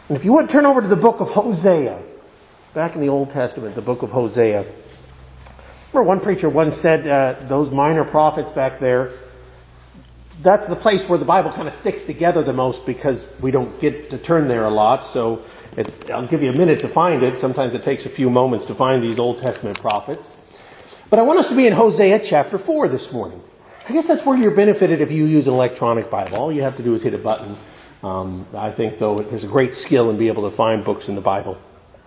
And if you would turn over to the book of Hosea, back in the Old Testament, the book of Hosea. Remember one preacher once said those minor prophets back there, that's the place where the Bible kind of sticks together the most because we don't get to turn there a lot. So I'll give you a minute to find it. Sometimes it takes a few moments to find these Old Testament prophets. But I want us to be in Hosea chapter 4 this morning. I guess that's where you're benefited if you use an electronic Bible. All you have to do is hit a button. I think, though, there's a great skill in being able to find books in the Bible.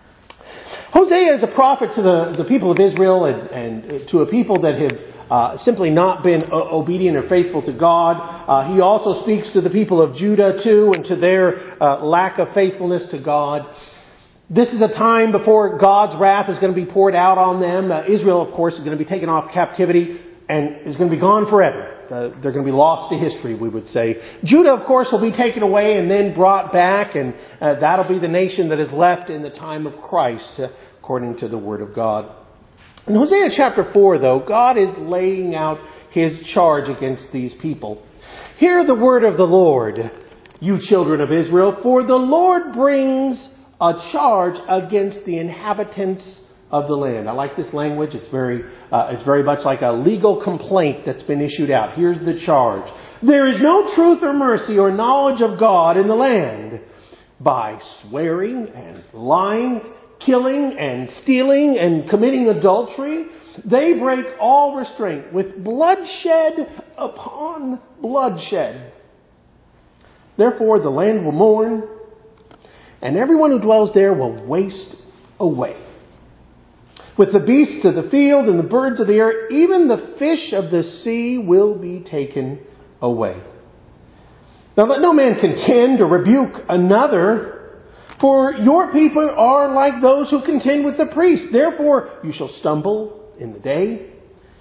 Hosea is a prophet to the people of Israel and to a people that have simply not been obedient or faithful to God. He also speaks to the people of Judah, too, and to their lack of faithfulness to God. This is a time before God's wrath is going to be poured out on them. Israel, of course, is going to be taken off captivity and is going to be gone forever. They're going to be lost to history, we would say. Judah, of course, will be taken away and then brought back, and that'll be the nation that is left in the time of Christ, according to the Word of God. In Hosea chapter 4, though, God is laying out His charge against these people. Hear the word of the Lord, you children of Israel, for the Lord brings a charge against the inhabitants of the land. I like this language. It's very much like a legal complaint that's been issued out. Here's the charge. There is no truth or mercy or knowledge of God in the land. By swearing and lying, killing and stealing and committing adultery, they break all restraint with bloodshed upon bloodshed. Therefore the land will mourn, and everyone who dwells there will waste away. With the beasts of the field and the birds of the air, even the fish of the sea will be taken away. Now let no man contend or rebuke another, for your people are like those who contend with the priests. Therefore you shall stumble in the day.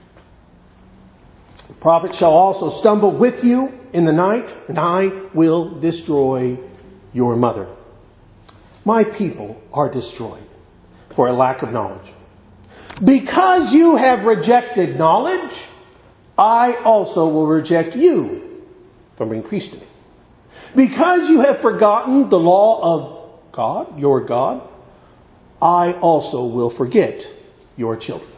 The prophet shall also stumble with you in the night, and I will destroy your mother. My people are destroyed for a lack of knowledge. Because you have rejected knowledge, I also will reject you from being priest to me. Because you have forgotten the law of God, your God, I also will forget your children.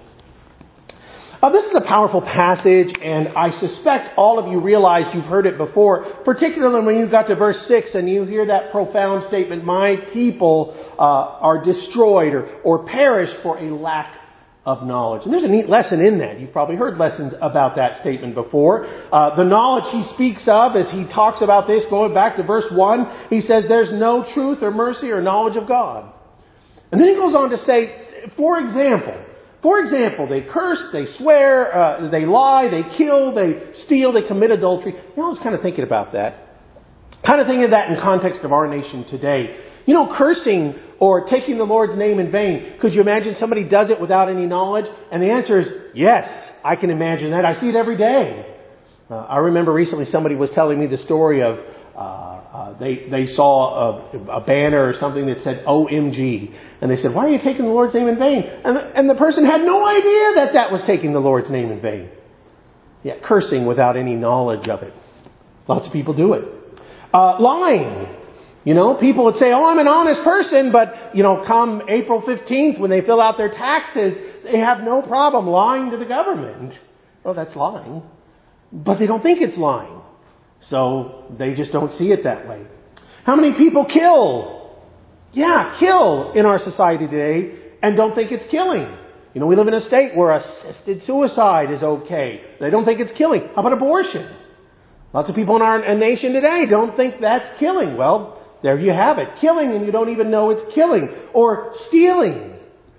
This is a powerful passage, and I suspect all of you realize you've heard it before, particularly when you got to verse 6 and you hear that profound statement, my people are destroyed or perish for a lack of knowledge. And there's a neat lesson in that. You've probably heard lessons about that statement before. The knowledge he speaks of as he talks about this, going back to verse 1, he says there's no truth or mercy or knowledge of God. And then he goes on to say, for example, they curse, they swear, they lie, they kill, they steal, they commit adultery. You know, I was kind of thinking about that. Kind of thinking of that in context of our nation today. You know, cursing or taking the Lord's name in vain. Could you imagine somebody does it without any knowledge? And the answer is, yes, I can imagine that. I see it every day. I remember recently somebody was telling me the story of they saw a banner or something that said OMG. And they said, why are you taking the Lord's name in vain? And the person had no idea that was taking the Lord's name in vain. Yeah, cursing without any knowledge of it. Lots of people do it. Lying. You know, people would say, I'm an honest person, but, come April 15th when they fill out their taxes, they have no problem lying to the government. Well, that's lying. But they don't think it's lying. So they just don't see it that way. How many people kill? Yeah, kill in our society today and don't think it's killing. You know, we live in a state where assisted suicide is okay. They don't think it's killing. How about abortion? Lots of people in our nation today don't think that's killing. Well, there you have it. Killing and you don't even know it's killing. Or stealing.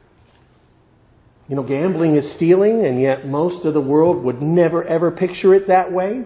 You know, gambling is stealing, and yet most of the world would never ever picture it that way.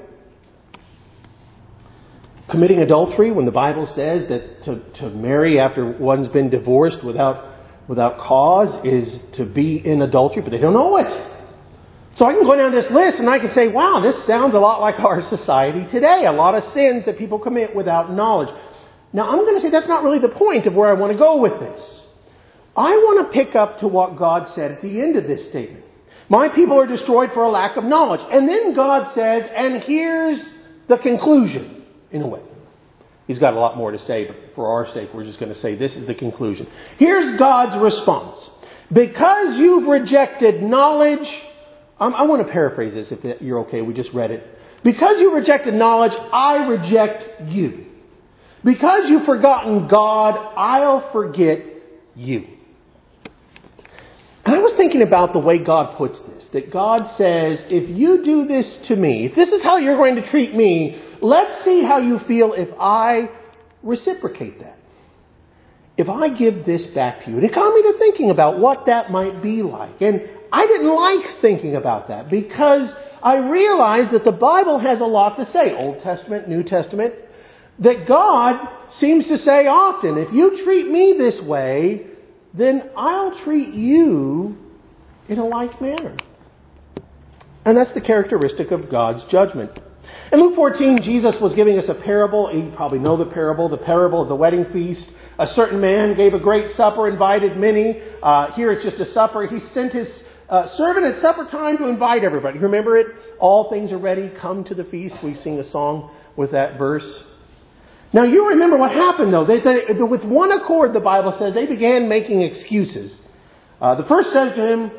Committing adultery, when the Bible says that to marry after one's been divorced without cause is to be in adultery, but they don't know it. So I can go down this list and I can say, wow, this sounds a lot like our society today. A lot of sins that people commit without knowledge. Now, I'm going to say that's not really the point of where I want to go with this. I want to pick up to what God said at the end of this statement. My people are destroyed for a lack of knowledge. And then God says, and here's the conclusion, in a way. He's got a lot more to say, but for our sake, we're just going to say this is the conclusion. Here's God's response. Because you've rejected knowledge, I want to paraphrase this if you're okay. We just read it. Because you rejected knowledge, I reject you. Because you've forgotten God, I'll forget you. And I was thinking about the way God puts this. That God says, if you do this to me, if this is how you're going to treat me, let's see how you feel if I reciprocate that. If I give this back to you. And it got me to thinking about what that might be like. And I didn't like thinking about that because I realized that the Bible has a lot to say. Old Testament, New Testament. That God seems to say often, if you treat me this way, then I'll treat you in a like manner. And that's the characteristic of God's judgment. In Luke 14, Jesus was giving us a parable. You probably know the parable of the wedding feast. A certain man gave a great supper, invited many. Here it's just a supper. He sent his servant at supper time to invite everybody. Remember it? All things are ready. Come to the feast. We sing a song with that verse. Now you remember what happened though. They, with one accord, the Bible says, they began making excuses. The first says to him,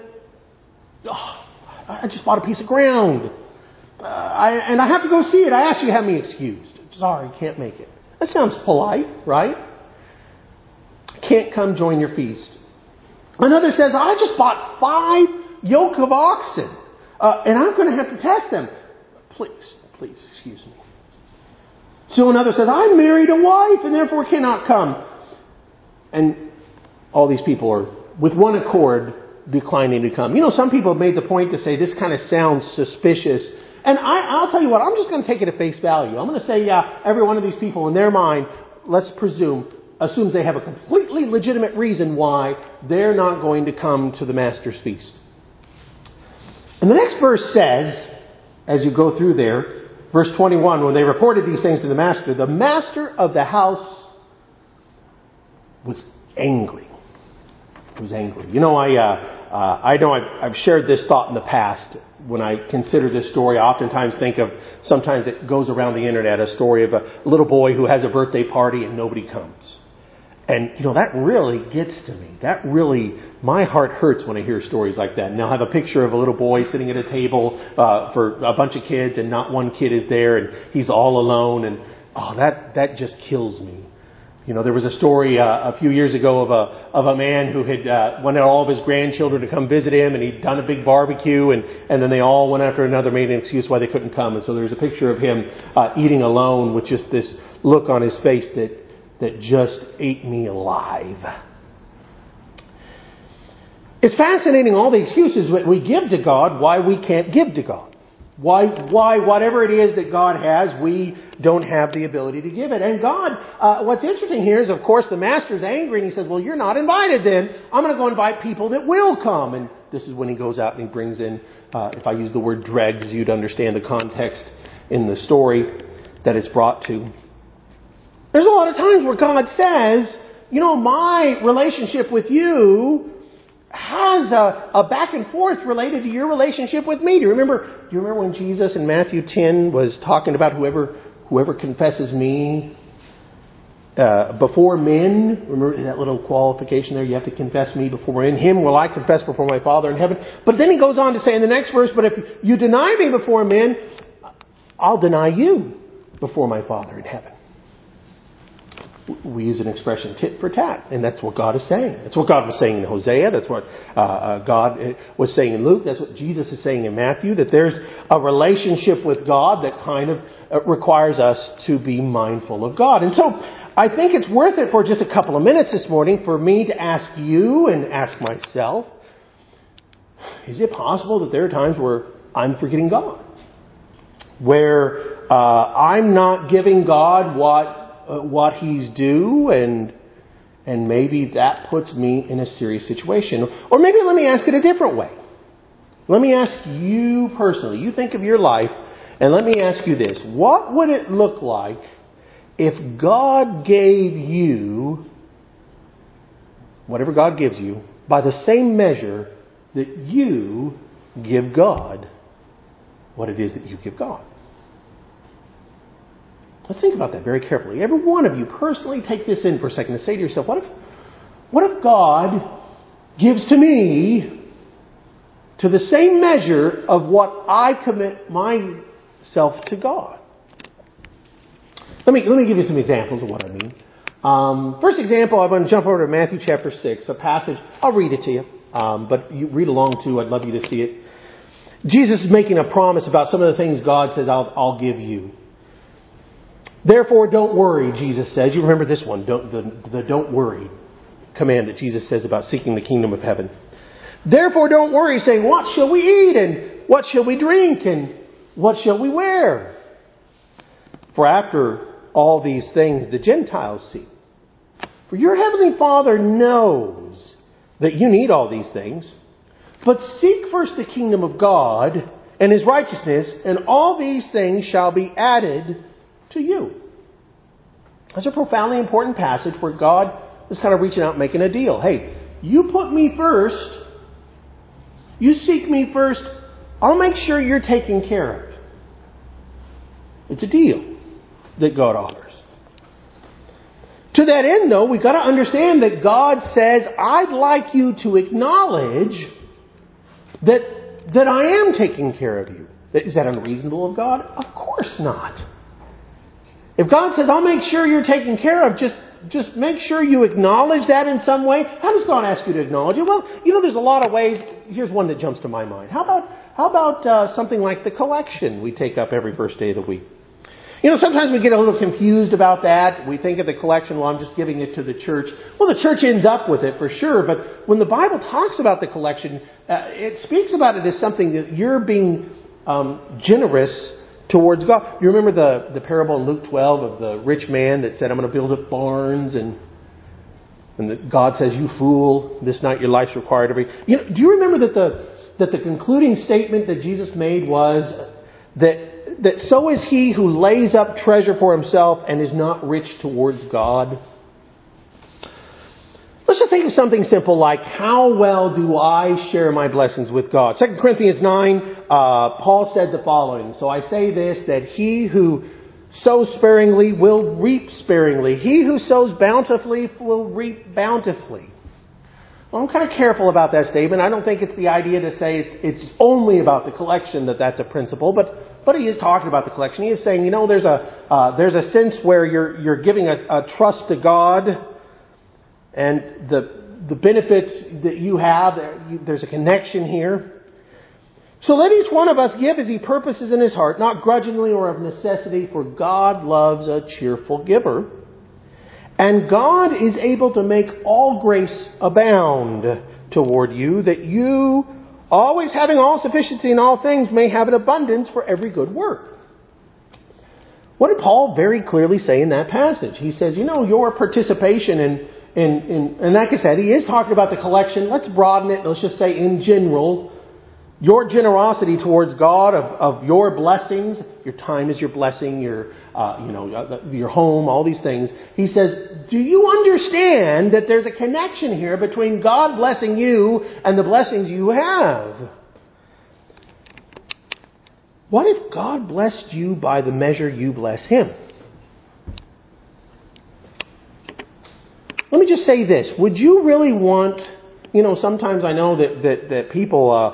I just bought a piece of ground. And I have to go see it. I asked you to have me excused. Sorry, can't make it. That sounds polite, right? Can't come join your feast. Another says, I just bought 5 yoke of oxen. And I'm going to have to test them. Please, excuse me. So another says, I married a wife and therefore cannot come. And all these people are, with one accord, declining to come. You know, some people have made the point to say this kind of sounds suspicious. And I'll tell you what, I'm just going to take it at face value. I'm going to say, yeah, every one of these people in their mind, let's assumes they have a completely legitimate reason why they're not going to come to the Master's feast. And the next verse says, as you go through there, verse 21, when they reported these things to the master of the house was angry. He was angry. You know, I know I've shared this thought in the past. When I consider this story, I oftentimes think of, sometimes it goes around the internet, a story of a little boy who has a birthday party and nobody comes. And, you know, that really gets to me. My heart hurts when I hear stories like that. And I'll have a picture of a little boy sitting at a table for a bunch of kids and not one kid is there and he's all alone. And, that just kills me. You know, there was a story a few years ago of a man who had wanted all of his grandchildren to come visit him, and he'd done a big barbecue, and then they all one after another made an excuse why they couldn't come. And so there's a picture of him eating alone with just this look on his face that just ate me alive. It's fascinating, all the excuses that we give to God, why we can't give to God. Why whatever it is that God has, we don't have the ability to give it. And God, what's interesting here is, of course, the master's angry and he says, well, you're not invited then. I'm going to go invite people that will come. And this is when he goes out and he brings in, if I use the word dregs, you'd understand the context in the story that it's brought to. There's a lot of times where God says, you know, my relationship with you has a back and forth related to your relationship with me. Do you remember when Jesus in Matthew 10 was talking about whoever confesses me before men? Remember that little qualification there? You have to confess me before men. Him will I confess before my Father in heaven. But then he goes on to say in the next verse, but if you deny me before men, I'll deny you before my Father in heaven. We use an expression, tit for tat, and that's what God is saying. That's what God was saying in Hosea. That's what God was saying in Luke. That's what Jesus is saying in Matthew, that there's a relationship with God that kind of requires us to be mindful of God. And so I think it's worth it for just a couple of minutes this morning for me to ask you and ask myself, is it possible that there are times where I'm forgetting God? Where I'm not giving God what He's due, and maybe that puts me in a serious situation. Or maybe let me ask it a different way. Let me ask you personally. You think of your life, and let me ask you this. What would it look like if God gave you whatever God gives you by the same measure that you give God what it is that you give God? Let's think about that very carefully. Every one of you personally take this in for a second and say to yourself, what if God gives to me to the same measure of what I commit myself to God? Let me give you some examples of what I mean. First example, I'm going to jump over to Matthew chapter 6, a passage. I'll read it to you, but you read along too. I'd love you to see it. Jesus is making a promise about some of the things God says, I'll give you. Therefore, don't worry, Jesus says. You remember this one, the don't worry command that Jesus says about seeking the kingdom of heaven. Therefore, don't worry, saying, what shall we eat, and what shall we drink, and what shall we wear? For after all these things the Gentiles seek. For your heavenly Father knows that you need all these things. But seek first the kingdom of God and His righteousness, and all these things shall be added to you. That's a profoundly important passage where God is kind of reaching out and making a deal. Hey, you put me first. You seek me first. I'll make sure you're taken care of. It's a deal that God offers. To that end, though, we've got to understand that God says, I'd like you to acknowledge that I am taking care of you. Is that unreasonable of God? Of course not. If God says, I'll make sure you're taken care of, just make sure you acknowledge that in some way. How does God ask you to acknowledge it? Well, there's a lot of ways. Here's one that jumps to my mind. How about something like the collection we take up every first day of the week? Sometimes we get a little confused about that. We think of the collection, well, I'm just giving it to the church. Well, the church ends up with it for sure. But when the Bible talks about the collection, it speaks about it as something that you're being generous towards God. You remember the parable in Luke 12 of the rich man that said, I'm going to build up barns, and God says, you fool, this night your life's required of you. Do you remember that the concluding statement that Jesus made was that so is he who lays up treasure for himself and is not rich towards God? Let's just think of something simple like, how well do I share my blessings with God? 2 Corinthians 9, Paul said the following, so I say this, that he who sows sparingly will reap sparingly. He who sows bountifully will reap bountifully. Well, I'm kind of careful about that statement. I don't think it's the idea to say it's only about the collection that's a principle, but he is talking about the collection. He is saying, there's a sense where you're giving a trust to God, and the benefits that you have, there's a connection here. So let each one of us give as he purposes in his heart, not grudgingly or of necessity, for God loves a cheerful giver. And God is able to make all grace abound toward you, that you, always having all sufficiency in all things, may have an abundance for every good work. What did Paul very clearly say in that passage? He says, your participation in and like I said, he is talking about the collection. Let's broaden it. Let's just say in general, your generosity towards God of your blessings. Your time is your blessing. Your home, all these things. He says, do you understand that there's a connection here between God blessing you and the blessings you have? What if God blessed you by the measure you bless Him? Let me just say this. Would you really want, sometimes I know that people,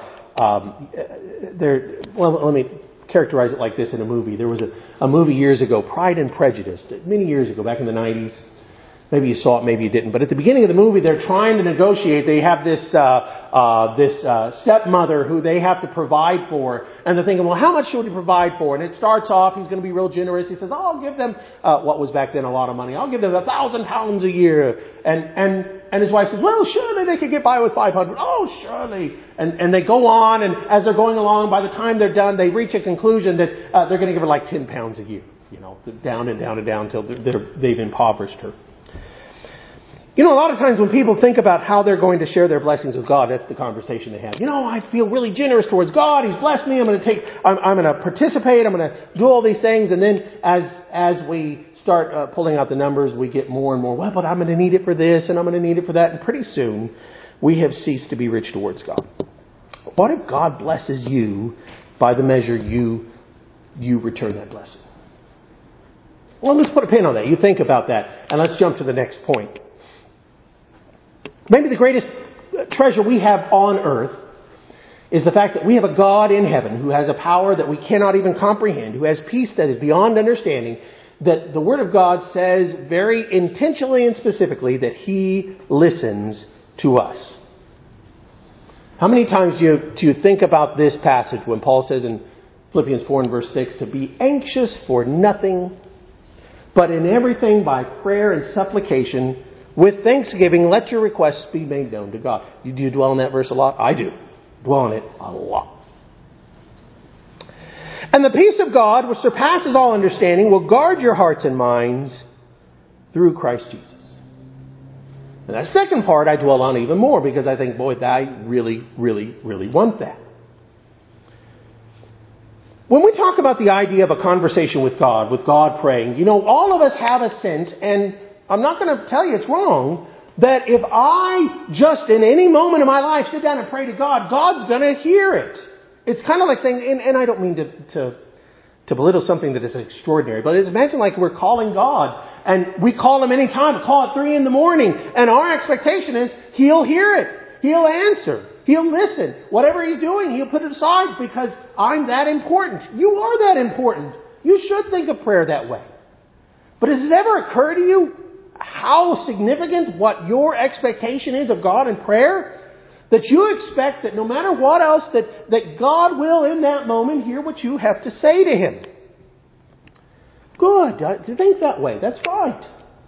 let me characterize it like this in a movie. There was a movie years ago, Pride and Prejudice, many years ago, back in the 90s. Maybe you saw it, maybe you didn't. But at the beginning of the movie, they're trying to negotiate. They have this stepmother who they have to provide for. And they're thinking, well, how much should we provide for? And it starts off, he's going to be real generous. He says, I'll give them, what was back then a lot of money. I'll give them £1,000 a year. And his wife says, well, surely they could get by with 500. Oh, surely. And they go on, and as they're going along, by the time they're done, they reach a conclusion that they're going to give her like £10 a year. Down and down and down until they've impoverished her. A lot of times when people think about how they're going to share their blessings with God, that's the conversation they have. I feel really generous towards God. He's blessed me. I'm going to participate. I'm going to do all these things. And then as we start pulling out the numbers, we get more and more, well, but I'm going to need it for this and I'm going to need it for that. And pretty soon we have ceased to be rich towards God. What if God blesses you by the measure you return that blessing? Well, let's put a pin on that. You think about that, and let's jump to the next point. Maybe the greatest treasure we have on earth is the fact that we have a God in heaven who has a power that we cannot even comprehend, who has peace that is beyond understanding, that the Word of God says very intentionally and specifically that He listens to us. How many times do you think about this passage when Paul says in Philippians 4 and verse 6, to be anxious for nothing, but in everything by prayer and supplication, with thanksgiving, let your requests be made known to God. Do you dwell on that verse a lot? I do. Dwell on it a lot. And the peace of God, which surpasses all understanding, will guard your hearts and minds through Christ Jesus. And that second part I dwell on even more because I think, boy, I really, really, really want that. When we talk about the idea of a conversation with God praying, all of us have a sense, and I'm not going to tell you it's wrong, that if I just in any moment of my life sit down and pray to God, God's going to hear it. It's kind of like saying, and I don't mean to belittle something that is extraordinary, but imagine like we're calling God, and we call Him anytime, we call at 3 a.m, and our expectation is He'll hear it, He'll answer, He'll listen. Whatever He's doing, He'll put it aside because I'm that important. You are that important. You should think of prayer that way. But has it ever occurred to you how significant what your expectation is of God in prayer? That you expect that no matter what else, that God will in that moment hear what you have to say to Him. Good. To think that way. That's right.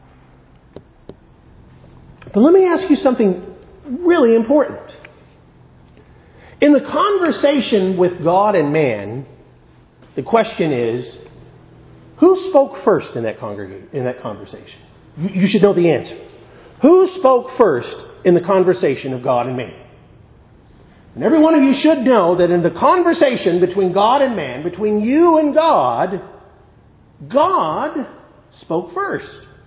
But let me ask you something really important. In the conversation with God and man, the question is, who spoke first in that conversation? You should know the answer. Who spoke first in the conversation of God and man? And every one of you should know that in the conversation between God and man, between you and God, God spoke first.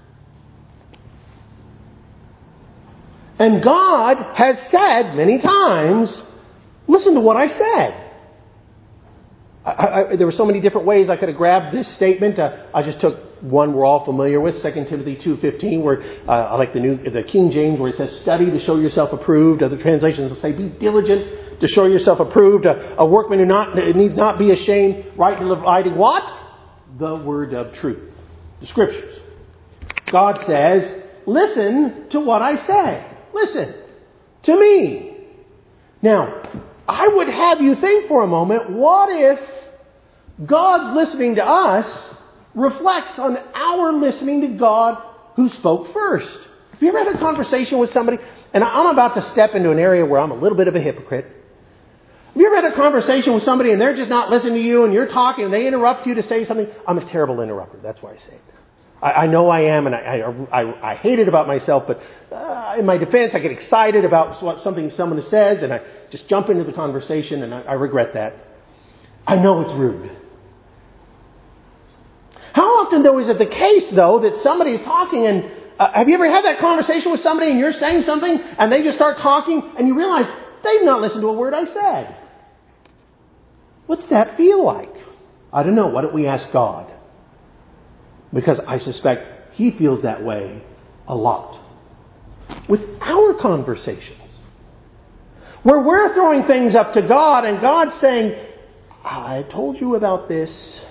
And God has said many times, listen to what I said. There were so many different ways I could have grabbed this statement. I just took one we're all familiar with, 2 Timothy 2:15, where I like the King James, where it says, "Study to show yourself approved." Other translations will say, "Be diligent to show yourself approved." A workman who needs not be ashamed, rightly dividing what? The word of truth, the Scriptures. God says, "Listen to what I say. Listen to me." Now, I would have you think for a moment, what if God's listening to us reflects on our listening to God who spoke first? Have you ever had a conversation with somebody? And I'm about to step into an area where I'm a little bit of a hypocrite. Have you ever had a conversation with somebody and they're just not listening to you and you're talking and they interrupt you to say something? I'm a terrible interrupter. That's why I say it. I know I am, and I hate it about myself, but in my defense, I get excited about something someone says, and I just jump into the conversation, and I regret that. I know it's rude. How often, though, is it the case, though, that somebody is talking, and have you ever had that conversation with somebody, and you're saying something, and they just start talking, and you realize they've not listened to a word I said? What's that feel like? I don't know. Why don't we ask God? Because I suspect He feels that way a lot. With our conversations, where we're throwing things up to God and God's saying, I told you about this.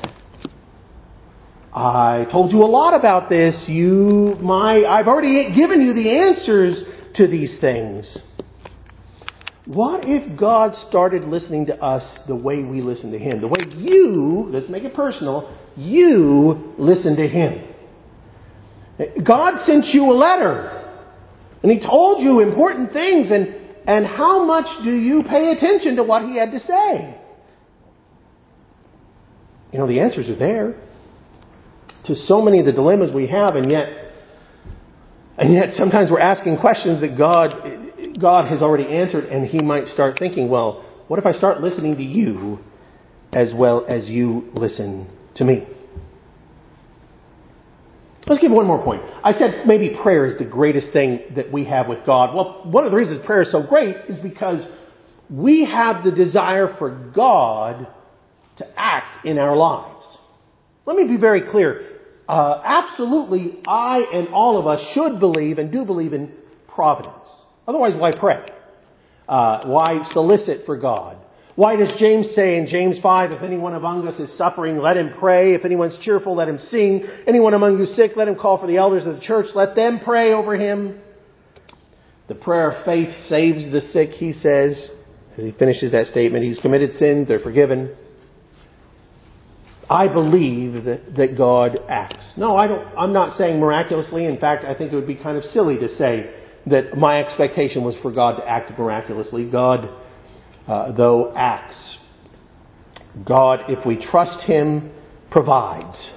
I told you a lot about this. I've already given you the answers to these things. What if God started listening to us the way we listen to Him? The way you, let's make it personal, you listen to Him. God sent you a letter. And He told you important things. And how much do you pay attention to what He had to say? The answers are there. To so many of the dilemmas we have, and yet sometimes we're asking questions that God has already answered, and He might start thinking, well, what if I start listening to you as well as you listen to me? Let's give one more point. I said maybe prayer is the greatest thing that we have with God. Well, one of the reasons prayer is so great is because we have the desire for God to act in our lives. Let me be very clear. absolutely, I and all of us should believe and do believe in providence. Otherwise, why pray? Why solicit for God? Why does James say in James 5, if anyone among us is suffering, let him pray. If anyone's cheerful, let him sing. Anyone among you sick, let him call for the elders of the church. Let them pray over him. The prayer of faith saves the sick, he says. As he finishes that statement, he's committed sins, they're forgiven. I believe that God acts. No, I'm not saying miraculously. In fact, I think it would be kind of silly to say that my expectation was for God to act miraculously. God, though, acts. God, if we trust Him, provides.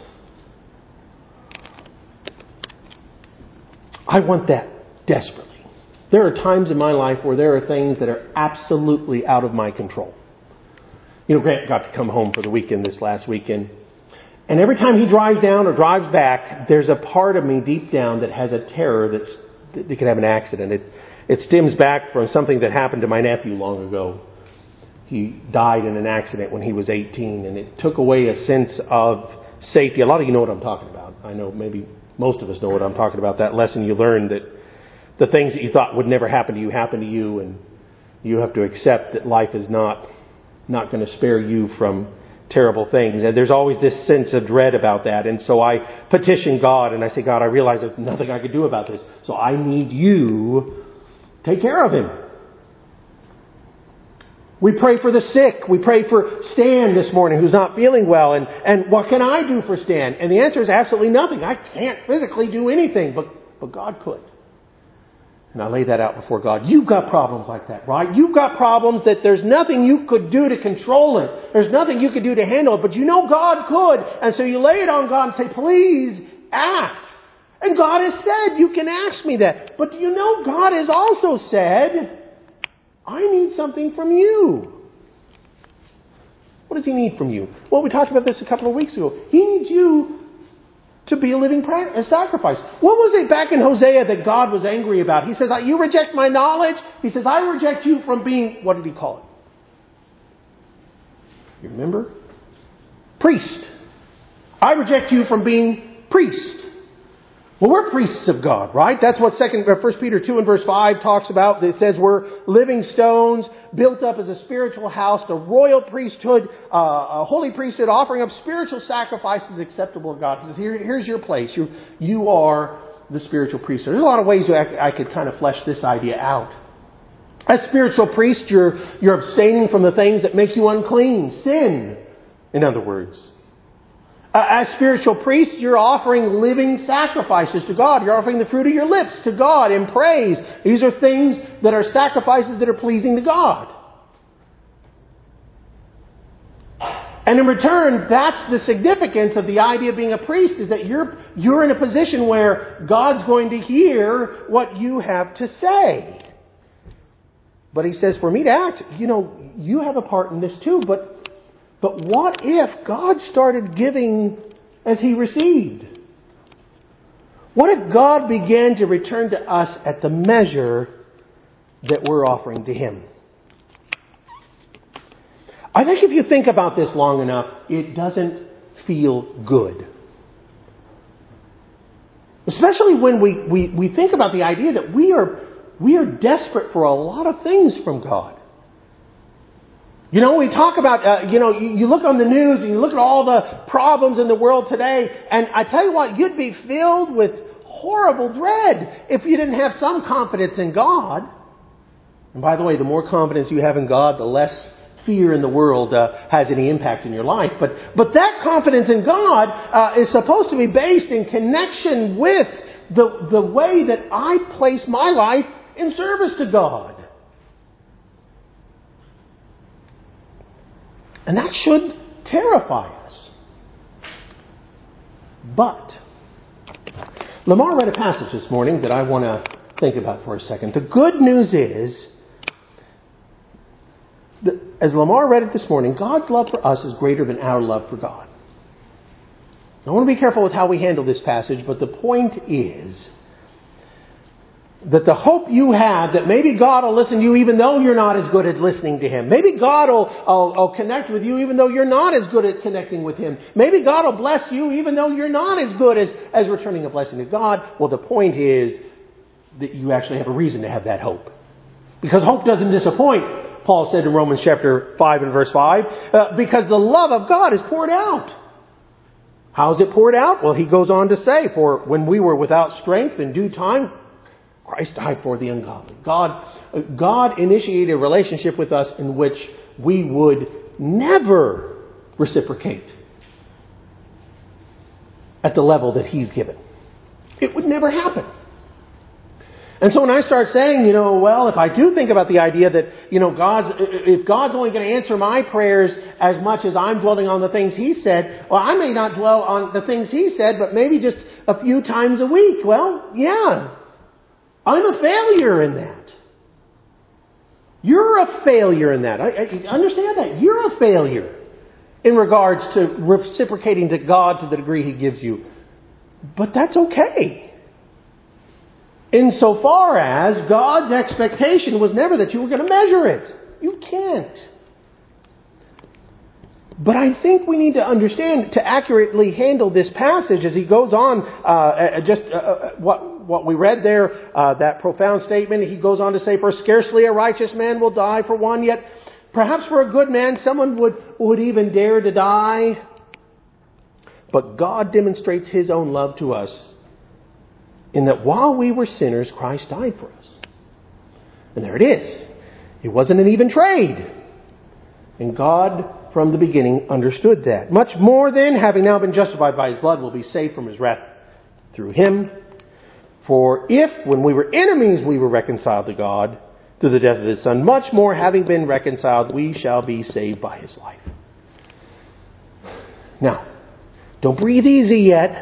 I want that desperately. There are times in my life where there are things that are absolutely out of my control. You know, Grant got to come home for the weekend this last weekend. And every time he drives down or drives back, there's a part of me deep down that has a terror that could have an accident. It stems back from something that happened to my nephew long ago. He died in an accident when he was 18, and it took away a sense of safety. A lot of you know what I'm talking about. I know maybe most of us know what I'm talking about. That lesson you learned that the things that you thought would never happen to you, and you have to accept that life is not going to spare you from terrible things. And there's always this sense of dread about that. And so I petition God and I say, God, I realize there's nothing I can do about this. So I need you to take care of him. We pray for the sick. We pray for Stan this morning who's not feeling well. And what can I do for Stan? And the answer is absolutely nothing. I can't physically do anything, but God could. And I lay that out before God. You've got problems like that, right? You've got problems that there's nothing you could do to control it. There's nothing you could do to handle it. But you know God could. And so you lay it on God and say, please act. And God has said, you can ask me that. But you know God has also said, I need something from you. What does He need from you? Well, we talked about this a couple of weeks ago. He needs you to be a living sacrifice. What was it back in Hosea that God was angry about? He says, you reject my knowledge. He says, I reject you from being, what did He call it? You remember? Priest. I reject you from being priest. Well, we're priests of God, right? That's what 1 Peter 2 and verse 5 talks about. It says we're living stones, built up as a spiritual house, a royal priesthood, a holy priesthood, offering up spiritual sacrifices acceptable to God. He says, here's your place. You are the spiritual priesthood. There's a lot of ways I could kind of flesh this idea out. As spiritual priest, you're abstaining from the things that make you unclean. Sin, in other words. As spiritual priests, you're offering living sacrifices to God. You're offering the fruit of your lips to God in praise. These are things that are sacrifices that are pleasing to God. And in return, that's the significance of the idea of being a priest, is that you're in a position where God's going to hear what you have to say. But He says, for me to act, you have a part in this too, But what if God started giving as He received? What if God began to return to us at the measure that we're offering to Him? I think if you think about this long enough, it doesn't feel good. Especially when we think about the idea that we are desperate for a lot of things from God. We talk about, you look on the news and you look at all the problems in the world today, and I tell you what, you'd be filled with horrible dread if you didn't have some confidence in God. And by the way, the more confidence you have in God, the less fear in the world has any impact in your life. But that confidence in God is supposed to be based in connection with the way that I place my life in service to God. And that should terrify us. But Lamar read a passage this morning that I want to think about for a second. The good news is that, as Lamar read it this morning, God's love for us is greater than our love for God. I want to be careful with how we handle this passage, but the point is that the hope you have that maybe God will listen to you even though you're not as good at listening to Him. Maybe God will connect with you even though you're not as good at connecting with Him. Maybe God will bless you even though you're not as good as returning a blessing to God. Well, the point is that you actually have a reason to have that hope. Because hope doesn't disappoint, Paul said in Romans chapter 5 and verse 5, because the love of God is poured out. How is it poured out? Well, he goes on to say, for when we were without strength in due time, Christ died for the ungodly. God initiated a relationship with us in which we would never reciprocate at the level that He's given. It would never happen. And so when I start saying, well, if I do think about the idea that, if God's only going to answer my prayers as much as I'm dwelling on the things He said, well, I may not dwell on the things He said, but maybe just a few times a week. Well, yeah. I'm a failure in that. You're a failure in that. I understand that. You're a failure in regards to reciprocating to God to the degree He gives you. But that's okay. Insofar as God's expectation was never that you were going to measure it. You can't. But I think we need to understand, to accurately handle this passage as he goes on, what we read there, that profound statement, he goes on to say, for scarcely a righteous man will die for one, yet perhaps for a good man someone would even dare to die. But God demonstrates His own love to us in that while we were sinners, Christ died for us. And there it is. It wasn't an even trade. And God, from the beginning, understood that. Much more then, having now been justified by His blood, will be saved from His wrath through Him. For if, when we were enemies, we were reconciled to God through the death of His Son, much more, having been reconciled, we shall be saved by His life. Now, don't breathe easy yet,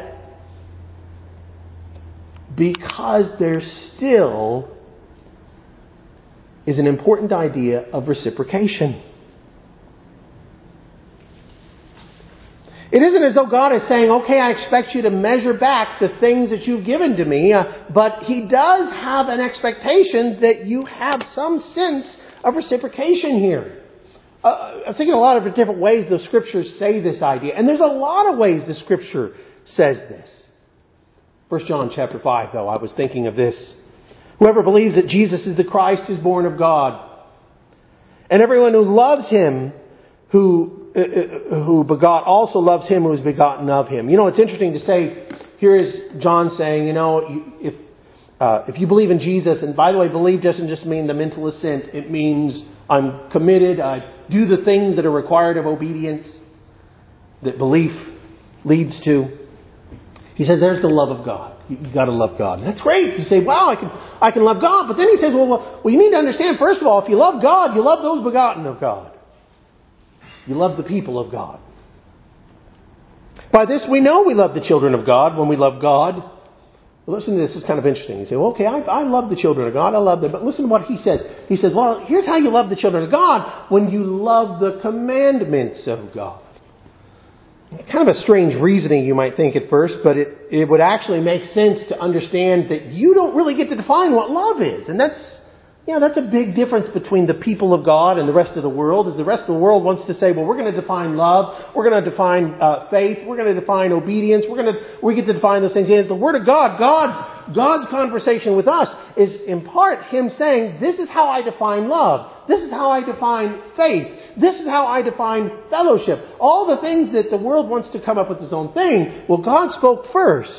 because there still is an important idea of reciprocation. It isn't as though God is saying, okay, I expect you to measure back the things that you've given to me, but He does have an expectation that you have some sense of reciprocation here. I'm thinking a lot of different ways the Scriptures say this idea, and there's a lot of ways the Scripture says this. 1 John chapter 5, though, I was thinking of this. Whoever believes that Jesus is the Christ is born of God. And everyone who loves Him, who begot, also loves Him who is begotten of Him. It's interesting to say, here is John saying, if you believe in Jesus, and by the way, believe doesn't just mean the mental assent. It means I'm committed, I do the things that are required of obedience, that belief leads to. He says, there's the love of God. You've got to love God. And that's great. You say, wow, I can love God. But then he says, well, you need to understand, first of all, if you love God, you love those begotten of God. You love the people of God. By this we know we love the children of God when we love God. Well, listen to this. This is kind of interesting. You say, well, okay, I love the children of God. I love them. But listen to what he says. He says, well, here's how you love the children of God. When you love the commandments of God. Kind of a strange reasoning, you might think at first, but it would actually make sense to understand that you don't really get to define what love is. And that's a big difference between the people of God and the rest of the world. Is the rest of the world wants to say, well, we're going to define love, we're going to define faith, we're going to define obedience, we get to define those things. And the Word of God, God's conversation with us is in part Him saying, this is how I define love. This is how I define faith. This is how I define fellowship. All the things that the world wants to come up with its own thing. Well, God spoke first.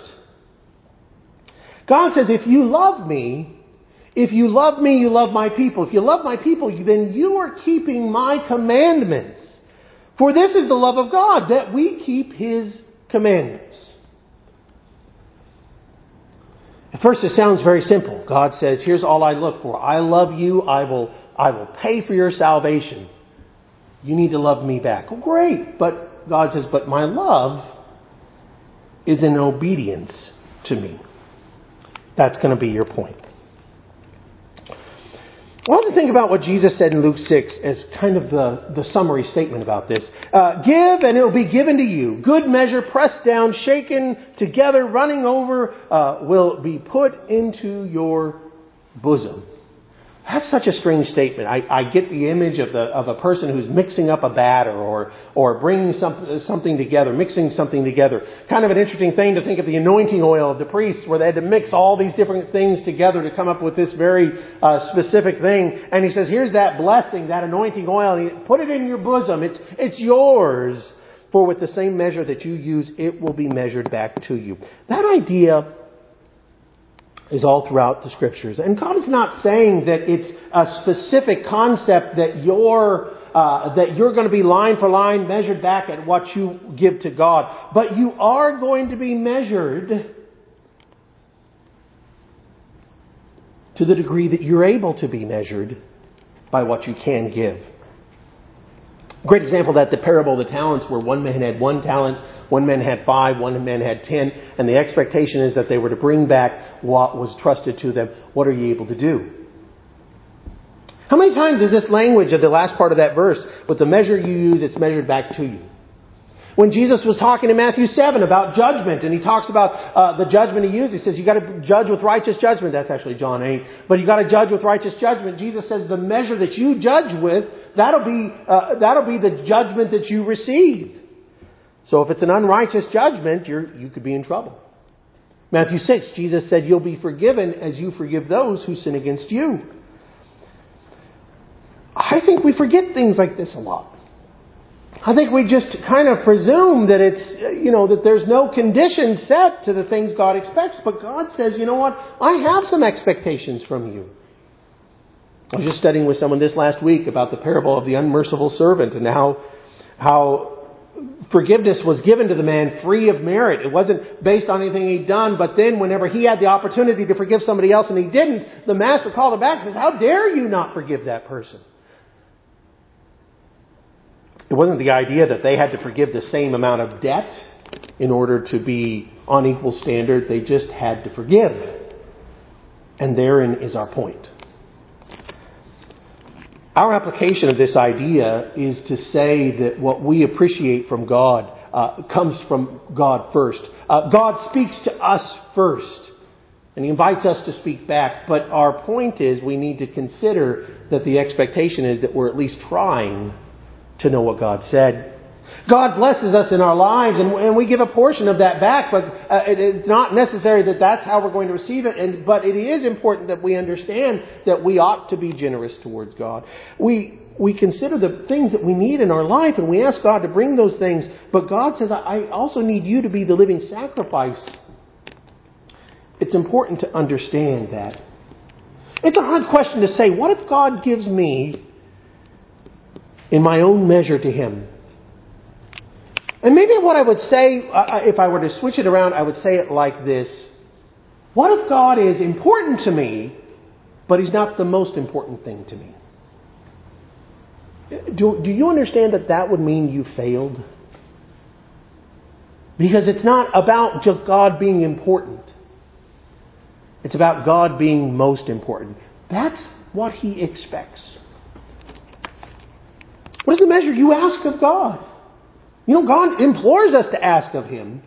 God says, if you love me, you love my people. If you love my people, then you are keeping my commandments. For this is the love of God, that we keep His commandments. At first it sounds very simple. God says, here's all I look for. I love you. I will pay for your salvation. You need to love me back. Well, great. But God says, but my love is in obedience to me. That's going to be your point. I want to think about what Jesus said in Luke 6 as kind of the summary statement about this. Give and it will be given to you. Good measure, pressed down, shaken together, running over, will be put into your bosom. That's such a strange statement. I get the image of a person who's mixing up a batter or bringing something together, mixing something together. Kind of an interesting thing to think of the anointing oil of the priests, where they had to mix all these different things together to come up with this very specific thing. And he says, here's that blessing, that anointing oil. And he, put it in your bosom. It's yours. For with the same measure that you use, it will be measured back to you. That idea is all throughout the Scriptures. And God is not saying that it's a specific concept that you're going to be line for line measured back at what you give to God. But you are going to be measured to the degree that you're able to be measured by what you can give. Great example of that, the parable of the talents, where one man had 1 talent, one man had 5, one man had 10, and the expectation is that they were to bring back what was trusted to them. What are you able to do? How many times is this language of the last part of that verse, with the measure you use, it's measured back to you? When Jesus was talking in Matthew 7 about judgment, and he talks about the judgment he used, he says, you got to judge with righteous judgment. That's actually John 8. But you got to judge with righteous judgment. Jesus says the measure that you judge with, that'll be the judgment that you receive. So if it's an unrighteous judgment, you could be in trouble. Matthew 6, Jesus said, you'll be forgiven as you forgive those who sin against you. I think we forget things like this a lot. I think we just kind of presume that it's, that there's no condition set to the things God expects. But God says, you know what? I have some expectations from you. I was just studying with someone this last week about the parable of the unmerciful servant and how forgiveness was given to the man free of merit. It wasn't based on anything he'd done, but then whenever he had the opportunity to forgive somebody else and he didn't, the master called him back and says, how dare you not forgive that person? It wasn't the idea that they had to forgive the same amount of debt in order to be on equal standard. They just had to forgive. And therein is our point. Our application of this idea is to say that what we appreciate from God comes from God first. God speaks to us first. And He invites us to speak back. But our point is we need to consider that the expectation is that we're at least trying to know what God said. God blesses us in our lives and we give a portion of that back, but it's not necessary that that's how we're going to receive it. But it is important that we understand that we ought to be generous towards God. We consider the things that we need in our life and we ask God to bring those things. But God says, I also need you to be the living sacrifice. It's important to understand that. It's a hard question to say, what if God gives me in my own measure to Him? And maybe what I would say, if I were to switch it around, I would say it like this. What if God is important to me, but He's not the most important thing to me? Do you understand that would mean you failed? Because it's not about just God being important. It's about God being most important. That's what He expects. What is the measure you ask of God? God implores us to ask of Him.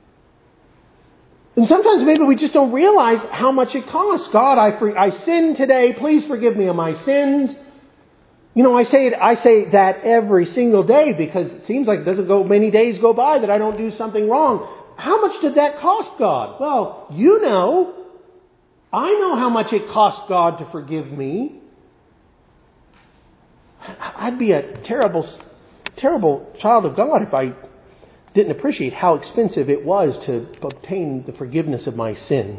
And sometimes maybe we just don't realize how much it costs. God, I sinned today. Please forgive me of my sins. I say that every single day because it seems like it doesn't go many days go by that I don't do something wrong. How much did that cost God? Well, I know how much it cost God to forgive me. I'd be a terrible child of God if I didn't appreciate how expensive it was to obtain the forgiveness of my sin.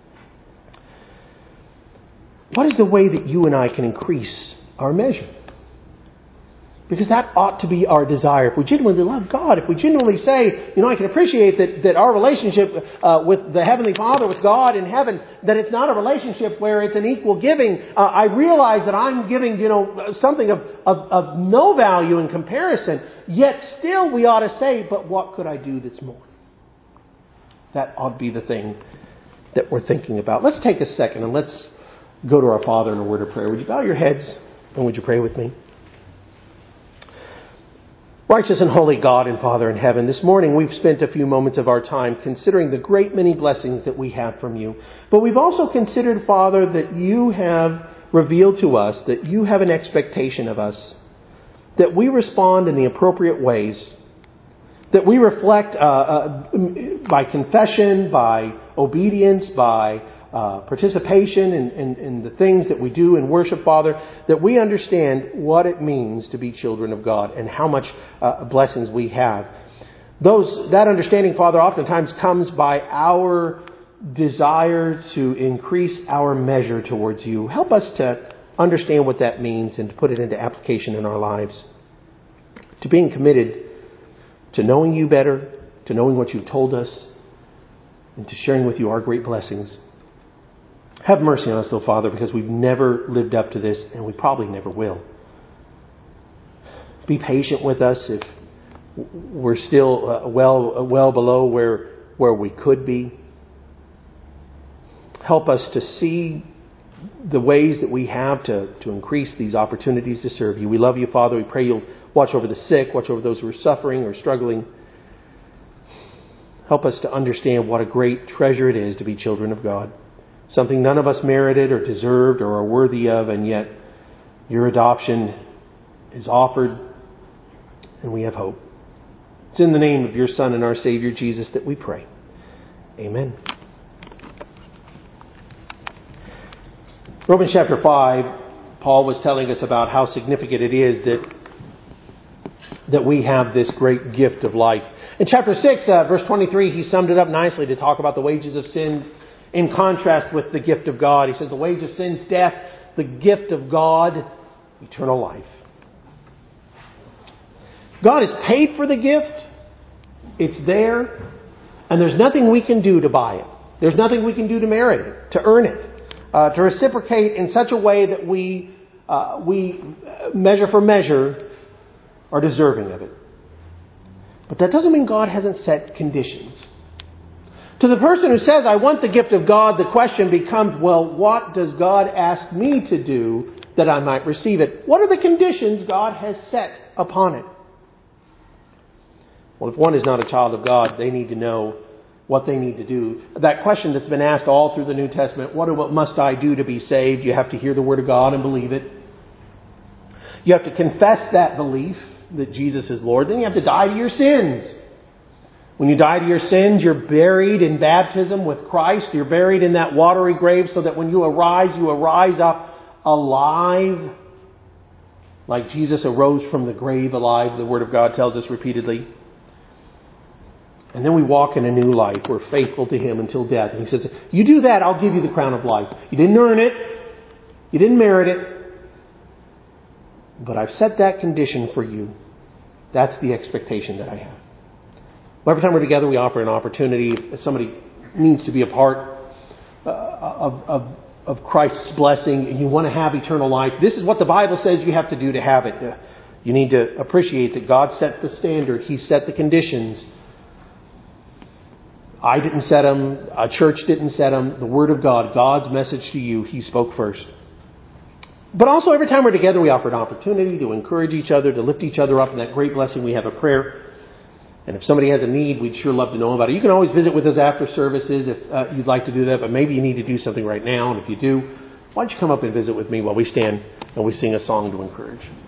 What is the way that you and I can increase our measure? Because that ought to be our desire. If we genuinely love God, if we genuinely say, I can appreciate that our relationship with the Heavenly Father, with God in heaven, that it's not a relationship where it's an equal giving. I realize that I'm giving, something of no value in comparison. Yet still we ought to say, but what could I do that's more? That ought to be the thing that we're thinking about. Let's take a second and let's go to our Father in a word of prayer. Would you bow your heads and would you pray with me? Righteous and holy God and Father in heaven, this morning we've spent a few moments of our time considering the great many blessings that we have from you. But we've also considered, Father, that you have revealed to us that you have an expectation of us, that we respond in the appropriate ways, that we reflect by confession, by obedience, by participation in the things that we do in worship, Father, that we understand what it means to be children of God and how much blessings we have. That understanding, Father, oftentimes comes by our desire to increase our measure towards you. Help us to understand what that means and to put it into application in our lives. To being committed to knowing you better, to knowing what you've told us, and to sharing with you our great blessings. Have mercy on us, though, Father, because we've never lived up to this, and we probably never will. Be patient with us if we're still well below where we could be. Help us to see the ways that we have to increase these opportunities to serve you. We love you, Father. We pray you'll watch over the sick, watch over those who are suffering or struggling. Help us to understand what a great treasure it is to be children of God. Something none of us merited or deserved or are worthy of, and yet your adoption is offered and we have hope. It's in the name of your Son and our Savior Jesus that we pray. Amen. Romans chapter 5, Paul was telling us about how significant it is that we have this great gift of life. In chapter 6, verse 23, he summed it up nicely to talk about the wages of sin in contrast with the gift of God. He says the wage of sin is death, the gift of God, eternal life. God has paid for the gift. It's there. And there's nothing we can do to buy it. There's nothing we can do to merit it, to earn it, to reciprocate in such a way that we measure for measure are deserving of it. But that doesn't mean God hasn't set conditions. To the person who says, I want the gift of God, the question becomes, well, what does God ask me to do that I might receive it? What are the conditions God has set upon it? Well, if one is not a child of God, they need to know what they need to do. That question that's been asked all through the New Testament, what must I do to be saved? You have to hear the Word of God and believe it. You have to confess that belief that Jesus is Lord. Then you have to die to your sins. When you die to your sins, you're buried in baptism with Christ. You're buried in that watery grave so that when you arise up alive, like Jesus arose from the grave alive, the Word of God tells us repeatedly. And then we walk in a new life. We're faithful to Him until death. And He says, you do that, I'll give you the crown of life. You didn't earn it. You didn't merit it. But I've set that condition for you. That's the expectation that I have. Well, every time we're together, we offer an opportunity. If somebody needs to be a part of Christ's blessing and you want to have eternal life, this is what the Bible says you have to do to have it. You need to appreciate that God set the standard. He set the conditions. I didn't set them. A church didn't set them. The Word of God, God's message to you, He spoke first. But also every time we're together, we offer an opportunity to encourage each other, to lift each other up in that great blessing we have of prayer. And if somebody has a need, we'd sure love to know about it. You can always visit with us after services if you'd like to do that, but maybe you need to do something right now. And if you do, why don't you come up and visit with me while we stand and we sing a song to encourage.